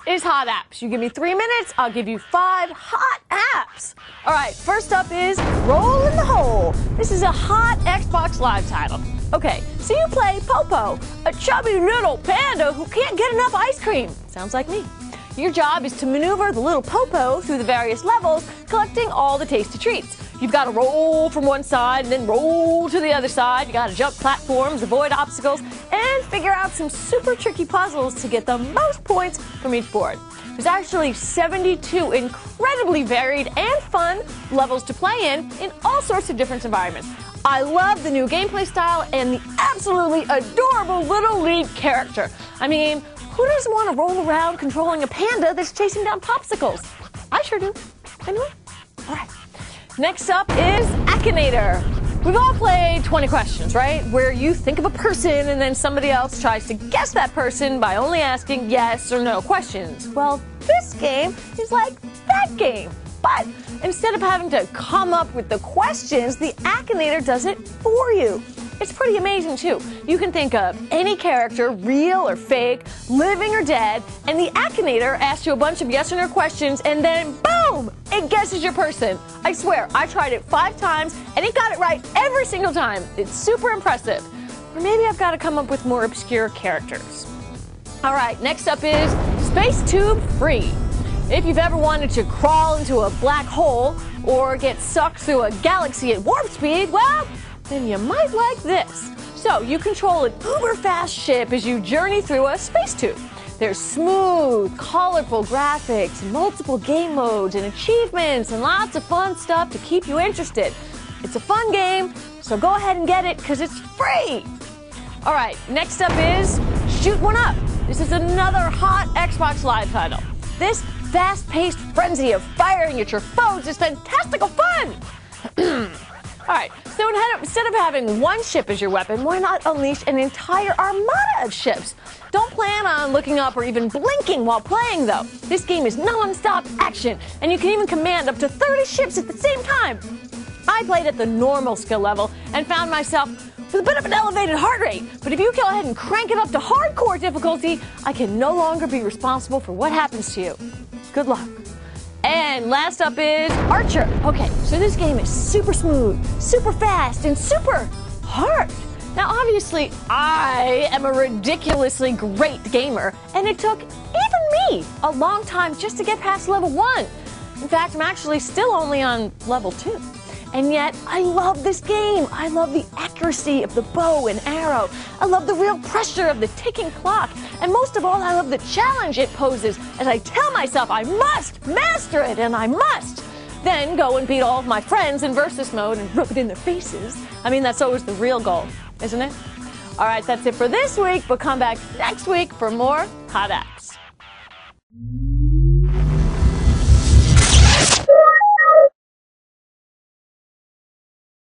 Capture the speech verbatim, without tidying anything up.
is Hot Apps. You give me three minutes, I'll give you five hot apps. All right, first up is Roll in the Hole. This is a hot Xbox Live title. Okay, so you play Popo, a chubby little panda who can't get enough ice cream. Sounds like me. Your job is to maneuver the little Popo through the various levels, collecting all the tasty treats. You've got to roll from one side and then roll to the other side. You got to jump platforms, avoid obstacles, and figure out some super tricky puzzles to get the most points from each board. There's actually seventy-two incredibly varied and fun levels to play in in all sorts of different environments. I love the new gameplay style and the absolutely adorable little lead character. I mean, who doesn't want to roll around controlling a panda that's chasing down popsicles? I sure do. Anyway, all right. Next up is Akinator. We've all played twenty questions, right? Where you think of a person and then somebody else tries to guess that person by only asking yes or no questions. Well, this game is like that game. But instead of having to come up with the questions, the Akinator does it for you. It's pretty amazing, too. You can think of any character, real or fake, living or dead, and the Akinator asks you a bunch of yes or no questions, and then, boom, it guesses your person. I swear, I tried it five times, and it got it right every single time. It's super impressive. Or maybe I've got to come up with more obscure characters. All right, next up is Space Tube Free. If you've ever wanted to crawl into a black hole or get sucked through a galaxy at warp speed, well, then you might like this. So you control an uber-fast ship as you journey through a space tube. There's smooth, colorful graphics, multiple game modes and achievements, and lots of fun stuff to keep you interested. It's a fun game, so go ahead and get it because it's free. All right, next up is Shoot One Up. This is another hot Xbox Live title. This fast-paced frenzy of firing at your foes is fantastical fun. All right, so instead of having one ship as your weapon, why not unleash an entire armada of ships? Don't plan on looking up or even blinking while playing, though. This game is non-stop action, and you can even command up to thirty ships at the same time. I played at the normal skill level and found myself with a bit of an elevated heart rate. But if you go ahead and crank it up to hardcore difficulty, I can no longer be responsible for what happens to you. Good luck. And last up is Archer. Okay, so this game is super smooth, super fast, and super hard. Now, obviously, I am a ridiculously great gamer, and it took even me a long time just to get past level one. In fact, I'm actually still only on level two. And yet, I love this game. I love the accuracy of the bow and arrow. I love the real pressure of the ticking clock. And most of all, I love the challenge it poses as I tell myself I must master it, and I must. Then go and beat all of my friends in versus mode and rub it in their faces. I mean, that's always the real goal, isn't it? All right, that's it for this week, but come back next week for more Hot Apps.